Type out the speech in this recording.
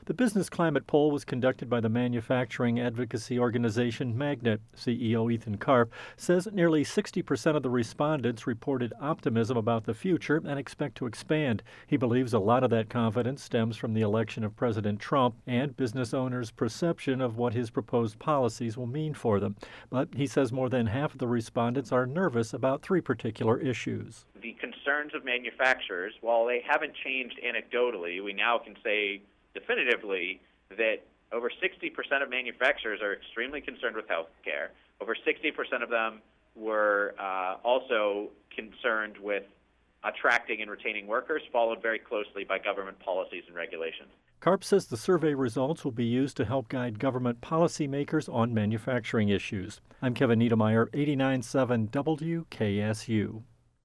The business climate poll was conducted by the manufacturing advocacy organization Magnet. CEO Ethan Karp says nearly 60% of the respondents reported optimism about the future and expect to expand. He believes a lot of that confidence stems from the election of President Trump and business owners' perception of what his proposed policies will mean for them. But he says more than half of the respondents are nervous about three particular issues. The concerns of manufacturers, while they haven't changed anecdotally, we now can say definitively that over 60% of manufacturers are extremely concerned with health care. Over 60% of them were also concerned with attracting and retaining workers, followed very closely by government policies and regulations. Karp says the survey results will be used to help guide government policymakers on manufacturing issues. I'm Kevin Niedermeyer, 89.7 WKSU.